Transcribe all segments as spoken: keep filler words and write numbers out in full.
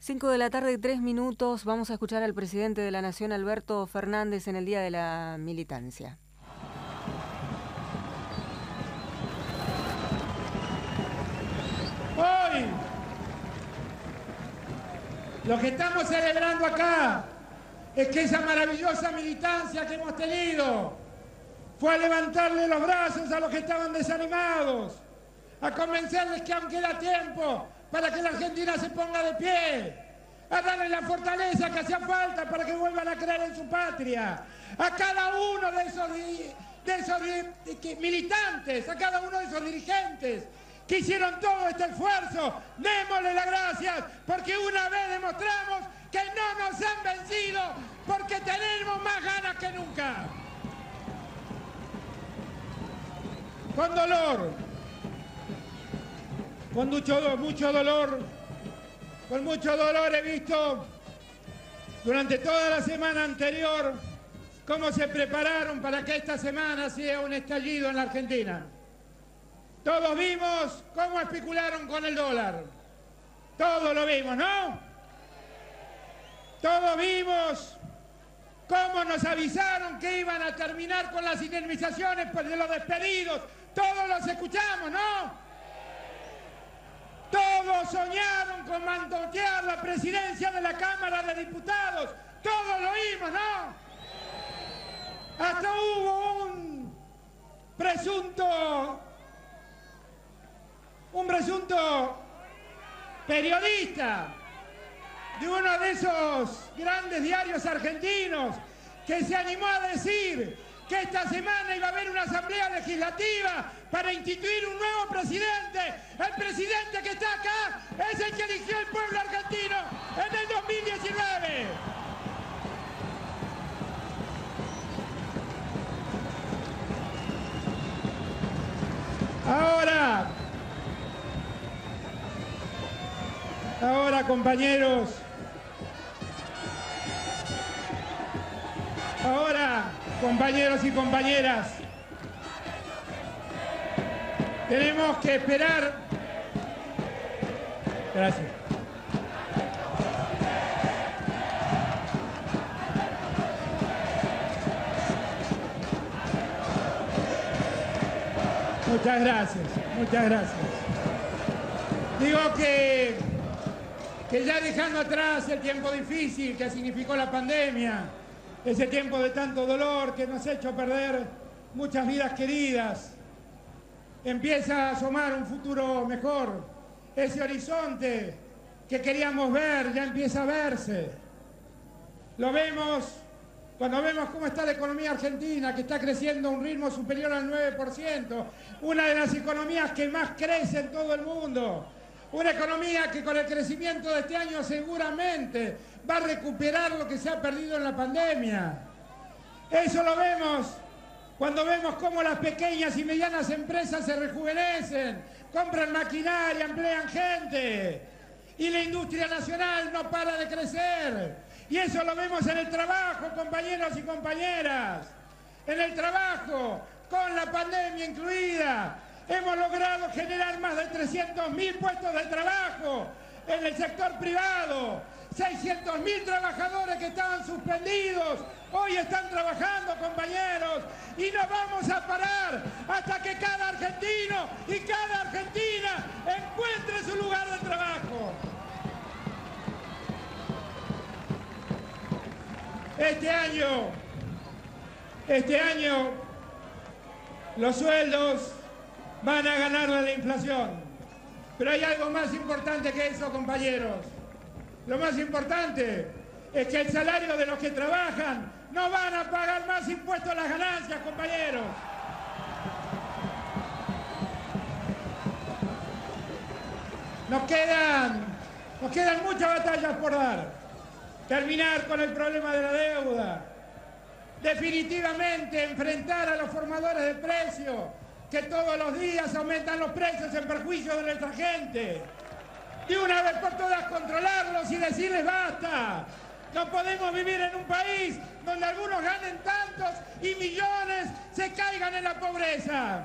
Cinco de la tarde y tres minutos. Vamos a escuchar al presidente de la Nación, Alberto Fernández, en el Día de la Militancia. Hoy, lo que estamos celebrando acá es que esa maravillosa militancia que hemos tenido fue a levantarle los brazos a los que estaban desanimados, a convencerles que aún queda tiempo para que la Argentina se ponga de pie, a darle la fortaleza que hacía falta para que vuelvan a creer en su patria, a cada uno de esos, de esos de, de, militantes, a cada uno de esos dirigentes que hicieron todo este esfuerzo. Démosle las gracias porque una vez demostramos que no nos han vencido, porque tenemos más ganas que nunca. Con dolor, con mucho, mucho dolor, con mucho dolor he visto durante toda la semana anterior cómo se prepararon para que esta semana sea un estallido en la Argentina. Todos vimos cómo especularon con el dólar. Todos lo vimos, ¿no? Todos vimos cómo nos avisaron que iban a terminar con las indemnizaciones de los despedidos. Todos los escuchamos, ¿no? Todos soñaron con mantotear la presidencia de la Cámara de Diputados. Todos lo vimos, ¿no? Hasta hubo un presunto, un presunto periodista de uno de esos grandes diarios argentinos que se animó a decir que esta semana iba a haber una asamblea legislativa para instituir un nuevo presidente. El presidente que está acá es el que eligió el pueblo argentino en el dos mil diecinueve. Ahora, ahora compañeros, ahora compañeros y compañeras, tenemos que esperar. Gracias. Muchas gracias, muchas gracias. Digo que, que ya dejando atrás el tiempo difícil que significó la pandemia, ese tiempo de tanto dolor que nos ha hecho perder muchas vidas queridas, empieza a asomar un futuro mejor. Ese horizonte que queríamos ver ya empieza a verse. Lo vemos cuando vemos cómo está la economía argentina, que está creciendo a un ritmo superior al nueve por ciento, una de las economías que más crece en todo el mundo. Una economía que con el crecimiento de este año seguramente va a recuperar lo que se ha perdido en la pandemia. Eso lo vemos cuando vemos cómo las pequeñas y medianas empresas se rejuvenecen, compran maquinaria, emplean gente y la industria nacional no para de crecer. Y eso lo vemos en el trabajo, compañeros y compañeras. En el trabajo, con la pandemia incluida, hemos logrado generar más de trescientos mil puestos de trabajo en el sector privado. seiscientos mil trabajadores que estaban suspendidos, hoy están trabajando, compañeros, y no vamos a parar hasta que cada argentino y cada argentina encuentre su lugar de trabajo. Este año, este año, los sueldos van a ganarle a la inflación. Pero hay algo más importante que eso, compañeros. Lo más importante es que el salario de los que trabajan no van a pagar más impuestos a las ganancias, compañeros. Nos quedan, nos quedan muchas batallas por dar. Terminar con el problema de la deuda. Definitivamente enfrentar a los formadores de precios que todos los días aumentan los precios en perjuicio de nuestra gente. De una vez por todas controlarlos y decirles basta. No podemos vivir en un país donde algunos ganen tantos y millones se caigan en la pobreza.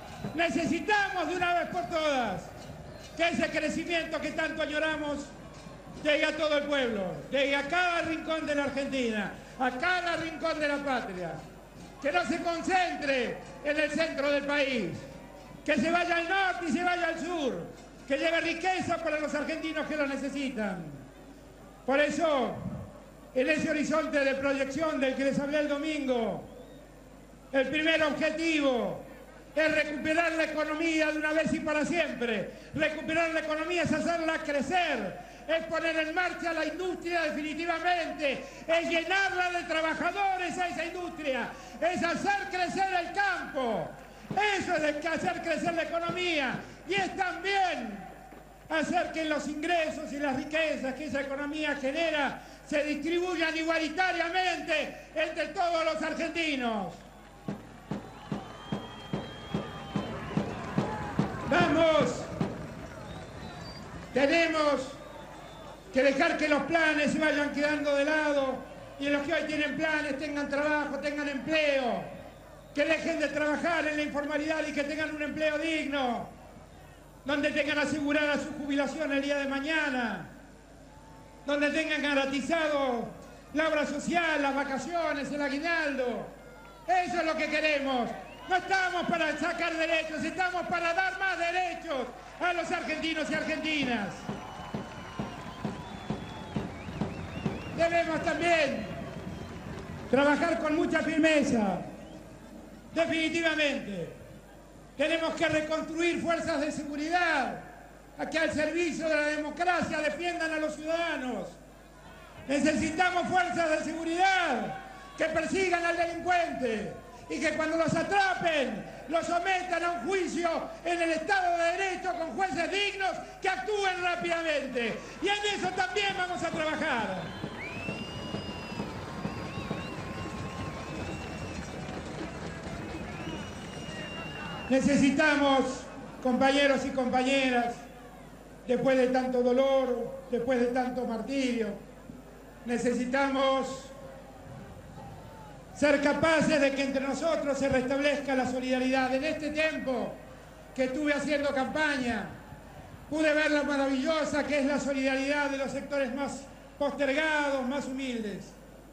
Necesitamos de una vez por todas que ese crecimiento que tanto añoramos llegue a todo el pueblo, llegue a cada rincón de la Argentina, a cada rincón de la patria. Que no se concentre en el centro del país, que se vaya al norte y se vaya al sur, que lleve riqueza para los argentinos que lo necesitan. Por eso, en ese horizonte de proyección del que les hablé el domingo, el primer objetivo es recuperar la economía de una vez y para siempre. Recuperar la economía es hacerla crecer, es poner en marcha la industria definitivamente, es llenarla de trabajadores a esa industria, es hacer crecer el campo, eso es hacer crecer la economía, y es también hacer que los ingresos y las riquezas que esa economía genera se distribuyan igualitariamente entre todos los argentinos. Vamos, tenemos que dejar que los planes se vayan quedando de lado y los que hoy tienen planes tengan trabajo, tengan empleo, que dejen de trabajar en la informalidad y que tengan un empleo digno, donde tengan asegurada su jubilación el día de mañana, donde tengan garantizado la obra social, las vacaciones, el aguinaldo. Eso es lo que queremos. No estamos para sacar derechos, estamos para dar más derechos a los argentinos y argentinas. Debemos también trabajar con mucha firmeza. Definitivamente, tenemos que reconstruir fuerzas de seguridad a que al servicio de la democracia defiendan a los ciudadanos. Necesitamos fuerzas de seguridad que persigan al delincuente y que cuando los atrapen, los sometan a un juicio en el Estado de Derecho con jueces dignos que actúen rápidamente. Y en eso también vamos a trabajar. Necesitamos, compañeros y compañeras, después de tanto dolor, después de tanto martirio, necesitamos ser capaces de que entre nosotros se restablezca la solidaridad. En este tiempo que estuve haciendo campaña, pude ver la maravillosa que es la solidaridad de los sectores más postergados, más humildes.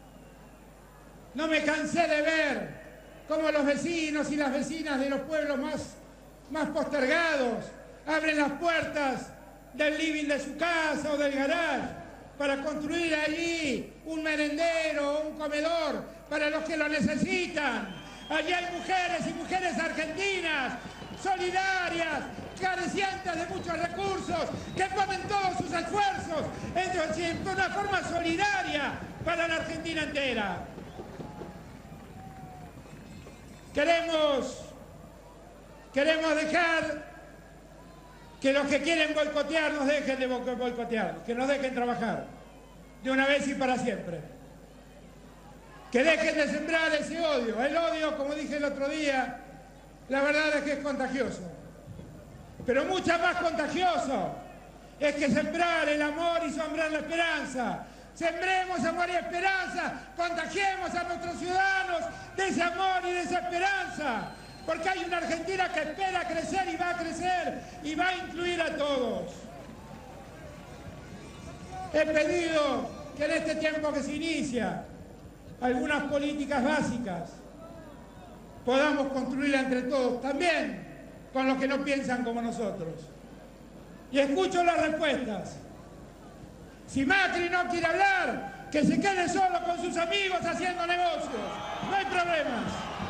No me cansé de ver cómo los vecinos y las vecinas de los pueblos más, más postergados abren las puertas del living de su casa o del garage para construir allí un merendero o un comedor para los que lo necesitan. Allí hay mujeres y mujeres argentinas, solidarias, carecientes de muchos recursos, que ponen todos sus esfuerzos en una forma solidaria para la Argentina entera. Queremos, queremos dejar que los que quieren boicotear nos dejen de boicotear, que nos dejen trabajar de una vez y para siempre. Que dejen de sembrar ese odio. El odio, como dije el otro día, la verdad es que es contagioso. Pero mucho más contagioso es que sembrar el amor y sembrar la esperanza. Sembremos amor y esperanza, contagiemos a nuestros ciudadanos de ese amor y de esa esperanza, porque hay una Argentina que espera crecer y va a crecer y va a incluir a todos. He pedido que en este tiempo que se inicia, algunas políticas básicas podamos construirlas entre todos, también con los que no piensan como nosotros. Y escucho las respuestas. Si Macri no quiere hablar, que se quede solo con sus amigos haciendo negocios. No hay problemas.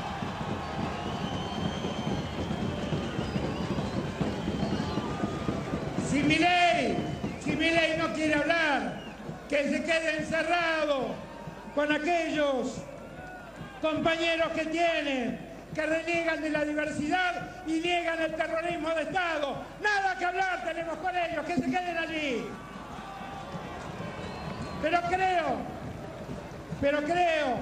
Si Milei, si Milei no quiere hablar, que se quede encerrado con aquellos compañeros que tienen, que reniegan de la diversidad y niegan el terrorismo de Estado. Nada que hablar tenemos con ellos, que se queden allí. Pero creo, pero creo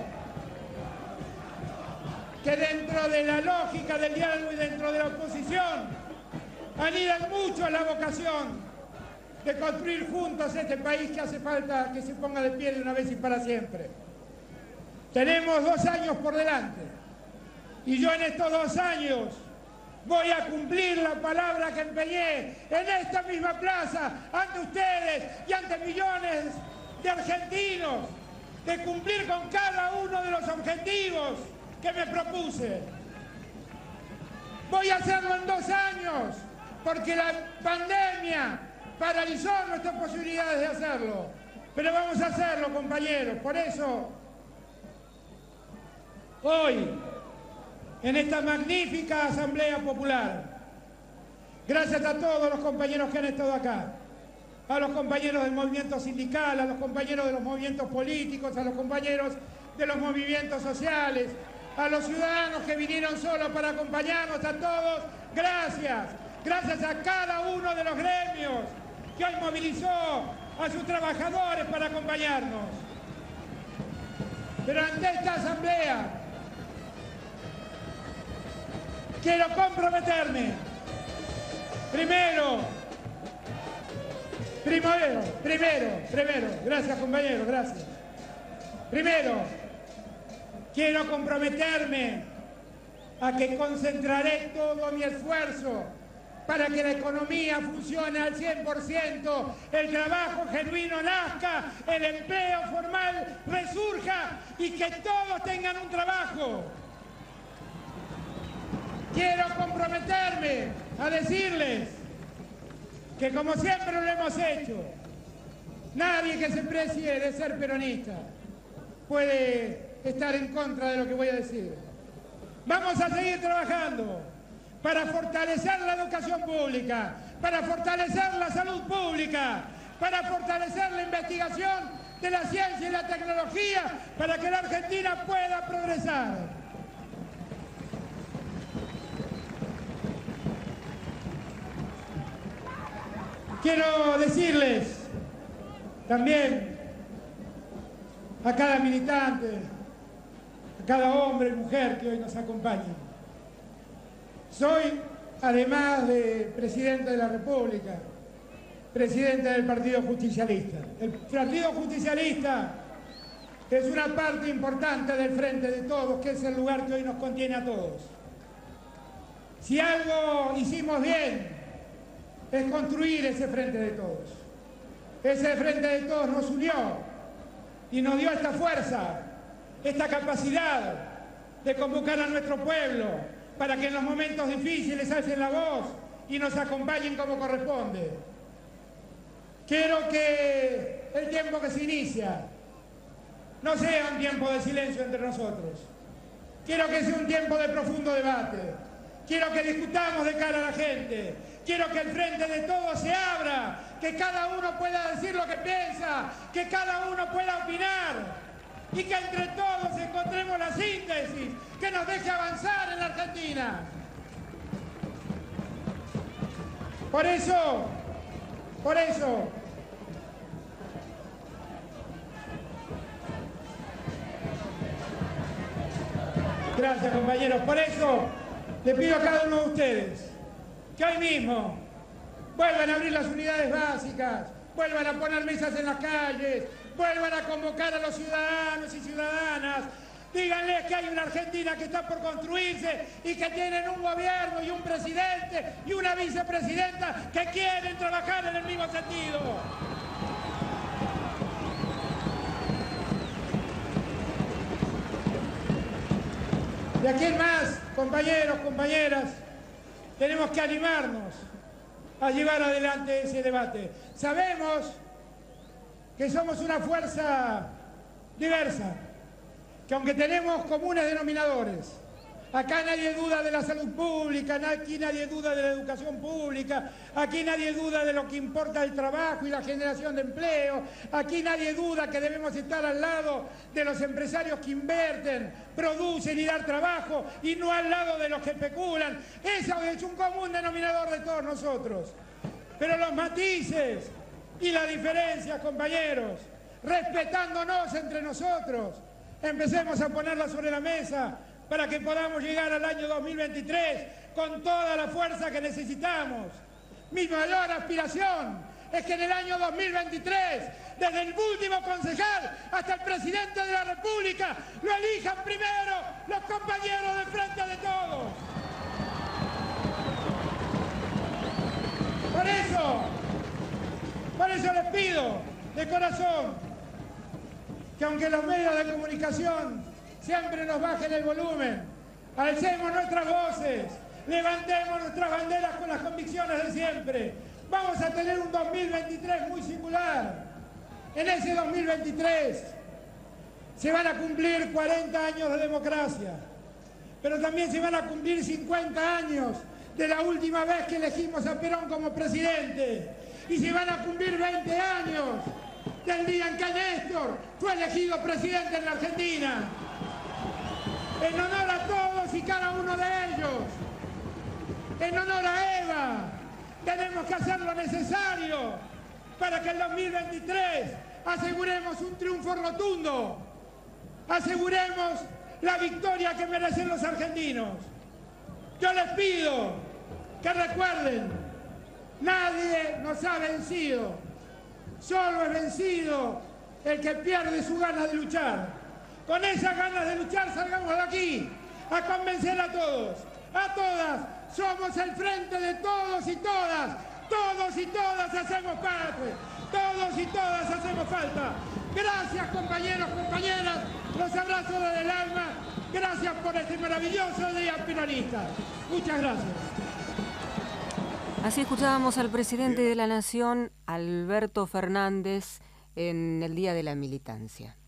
que dentro de la lógica del diálogo y dentro de la oposición anidan mucho la vocación de construir juntos este país que hace falta que se ponga de pie de una vez y para siempre. Tenemos dos años por delante y yo en estos dos años voy a cumplir la palabra que empeñé en esta misma plaza ante ustedes y ante millones de argentinos, de cumplir con cada uno de los objetivos que me propuse. Voy a hacerlo en dos años, porque la pandemia paralizó nuestras posibilidades de hacerlo. Pero vamos a hacerlo, compañeros. Por eso, hoy, en esta magnífica Asamblea Popular, gracias a todos los compañeros que han estado acá, a los compañeros del movimiento sindical, a los compañeros de los movimientos políticos, a los compañeros de los movimientos sociales, a los ciudadanos que vinieron solos para acompañarnos, a todos, gracias. Gracias a cada uno de los gremios que hoy movilizó a sus trabajadores para acompañarnos. Pero ante esta asamblea quiero comprometerme. Primero, primero, primero, primero, gracias compañeros, gracias. Primero, quiero comprometerme a que concentraré todo mi esfuerzo para que la economía funcione al cien por ciento, el trabajo genuino nazca, el empleo formal resurja y que todos tengan un trabajo. Quiero comprometerme a decirles que, como siempre lo hemos hecho, nadie que se precie de ser peronista puede estar en contra de lo que voy a decir. Vamos a seguir trabajando para fortalecer la educación pública, para fortalecer la salud pública, para fortalecer la investigación de la ciencia y la tecnología, para que la Argentina pueda progresar. Quiero decirles también a cada militante, a cada hombre y mujer que hoy nos acompaña. Soy, además de presidente de la República, presidente del Partido Justicialista. El Partido Justicialista es una parte importante del Frente de Todos, que es el lugar que hoy nos contiene a todos. Si algo hicimos bien, es construir ese Frente de Todos. Ese Frente de Todos nos unió y nos dio esta fuerza, esta capacidad de convocar a nuestro pueblo para que en los momentos difíciles alcen la voz y nos acompañen como corresponde. Quiero que el tiempo que se inicia no sea un tiempo de silencio entre nosotros. Quiero que sea un tiempo de profundo debate. Quiero que discutamos de cara a la gente. Quiero que el Frente de Todos se abra, que cada uno pueda decir lo que piensa, que cada uno pueda opinar y que entre todos encontremos la síntesis que nos deje avanzar en la Argentina. Por eso, por eso, gracias compañeros, por eso le pido a cada uno de ustedes que hoy mismo vuelvan a abrir las unidades básicas, vuelvan a poner mesas en las calles, vuelvan a convocar a los ciudadanos y ciudadanas, díganles que hay una Argentina que está por construirse y que tienen un gobierno y un presidente y una vicepresidenta que quieren trabajar en el mismo sentido. De aquí en más, compañeros, compañeras, tenemos que animarnos a llevar adelante ese debate. Sabemos que somos una fuerza diversa, que aunque tenemos comunes denominadores, acá nadie duda de la salud pública, aquí nadie duda de la educación pública, aquí nadie duda de lo que importa el trabajo y la generación de empleo, aquí nadie duda que debemos estar al lado de los empresarios que invierten, producen y dan trabajo y no al lado de los que especulan. Eso es un común denominador de todos nosotros. Pero los matices y las diferencias, compañeros, respetándonos entre nosotros, empecemos a ponerlas sobre la mesa para que podamos llegar al año dos mil veintitrés con toda la fuerza que necesitamos. Mi mayor aspiración es que en el año dos mil veintitrés, desde el último concejal hasta el presidente de la República, lo elijan primero los compañeros del Frente de Todos. Por eso, por eso les pido de corazón que aunque los medios de comunicación siempre nos bajen el volumen, alcemos nuestras voces, levantemos nuestras banderas con las convicciones de siempre. Vamos a tener un dos mil veintitrés muy singular. En ese dos mil veintitrés se van a cumplir cuarenta años de democracia, pero también se van a cumplir cincuenta años de la última vez que elegimos a Perón como presidente, y se van a cumplir veinte años del día en que Néstor fue elegido presidente en la Argentina. En honor a todos y cada uno de ellos, en honor a Eva, tenemos que hacer lo necesario para que en dos mil veintitrés aseguremos un triunfo rotundo, aseguremos la victoria que merecen los argentinos. Yo les pido que recuerden, nadie nos ha vencido, solo es vencido el que pierde su ganas de luchar. Con esas ganas de luchar salgamos de aquí a convencer a todos, a todas. Somos el frente de todos y todas, todos y todas hacemos parte, todos y todas hacemos falta. Gracias compañeros, compañeras, los abrazo desde el alma, gracias por este maravilloso día peronista. Muchas gracias. Así escuchábamos al presidente de la Nación, Alberto Fernández, en el Día de la Militancia.